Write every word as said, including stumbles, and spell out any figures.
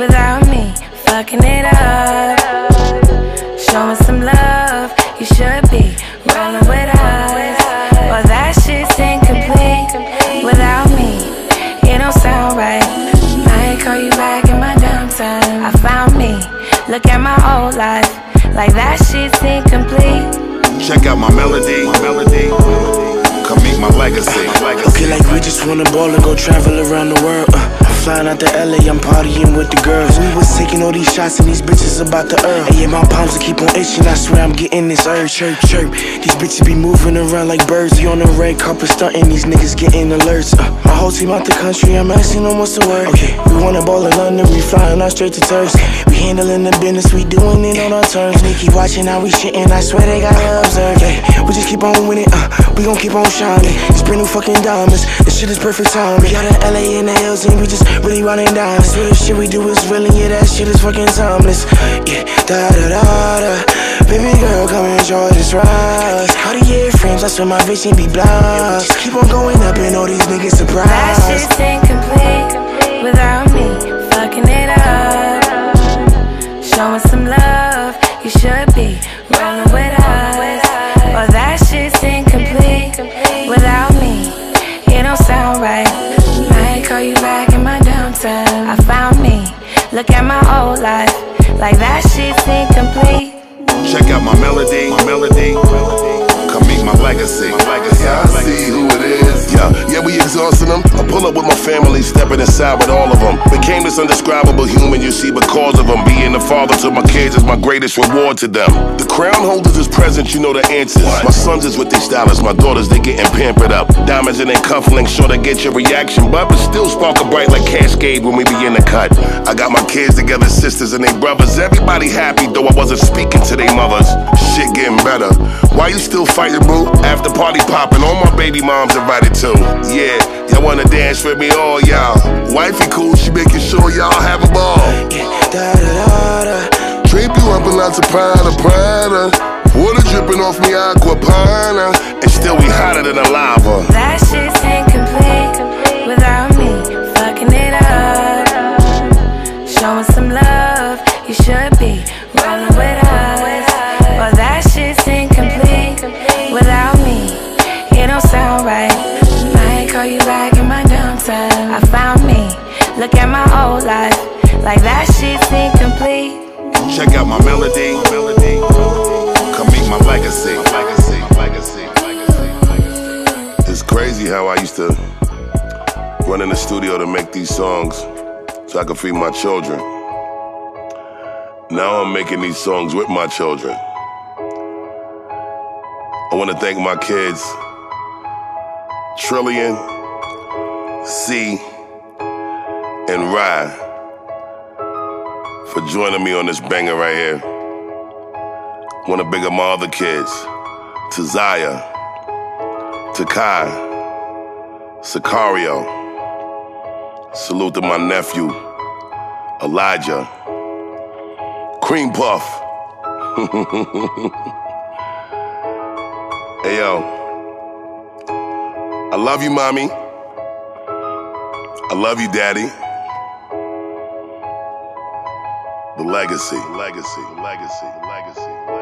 without me fucking it up. Showing some love, you should be rolling with us. Well, that shit's incomplete without me. It don't sound right. I ain't call you back in my downtime. I found me. Look at my old life. Like that shit's incomplete. Check out my melody, my melody. Come meet my legacy. Okay, like we just wanna ball and go travel around the world. uh, I'm flying out to L A, I'm partying with the girls. We was taking all these shots and these bitches about to earn. And yeah, my palms will keep on itching, I swear I'm getting this urge. Chirp, chirp, these bitches be moving around like birds. We on the red carpet stunting, these niggas getting alerts. uh, My whole team out the country, I'm asking them what's the word. Okay, we wanna ball in London, we flying out straight to Turks. We handling the business, we doing it on our terms. They keep watching how we shitting, I swear they gotta observe. Yeah, we just keep on winning, uh, we gon' keep on shining. These brand new fucking diamonds, this shit is perfect timing. We got an L A in the hills and we just really running down. I swear the shit we do is real and yeah, that shit is fucking timeless. Yeah, da da da da. Baby girl, come enjoy this ride. Cartier frames, I swear my vision be blind. Just keep on going up and all these niggas surprised. That shit's incomplete without me fucking it up. Showing some love, you should be rolling with us. Well, that shit's incomplete without me. It don't sound right. I ain't call you back in my downtime. I found me. Look at my old life. Like that shit's incomplete. Check out my melody, my melody. Come meet my legacy. Yeah, I see who it is. Yeah, yeah, we exhausting them. I pull up with my family, stepping inside with all of them. Became this indescribable human you see because of them. Being the father to my kids is my greatest reward to them. The crown holders is present, you know the answers. My sons is with their stylists, my daughters, they getting pampered up. Diamonds in their cufflinks, sure to get your reaction, but but still sparkle bright like Cascade when we be in the cut. I got my kids together, sisters and they brothers. Everybody happy, though I wasn't speaking to their mothers. Shit getting better. Why you still fighting, boo? After party popping, all my baby moms invited too. Yeah, y'all wanna dance with me, all y'all. Wifey cool, she making sure y'all have a ball. Yeah, da da da da. Drape you up in lots of Prada, Prada. Water dripping off me aquapana. And still we hotter than a lava. That shit's incomplete without me fucking it up. Showing some love, you should be rolling with us. Well, that shit's incomplete without me. It don't sound right. I ain't call you back in my downtime. I found me. Look at my old life. Like that shit's incomplete. Check out my melody, my melody. Come meet my legacy, legacy, legacy, legacy, legacy. It's crazy how I used to run in the studio to make these songs so I could feed my children. Now I'm making these songs with my children. I want to thank my kids, Trillian, C, and Rye, for joining me on this banger right here. I want to big up my other kids, to Zaya, to Kai, Sicario. Salute to my nephew, Elijah, Cream Puff. Hey yo, I love you, mommy. I love you, daddy. The legacy, legacy, legacy, legacy, legacy.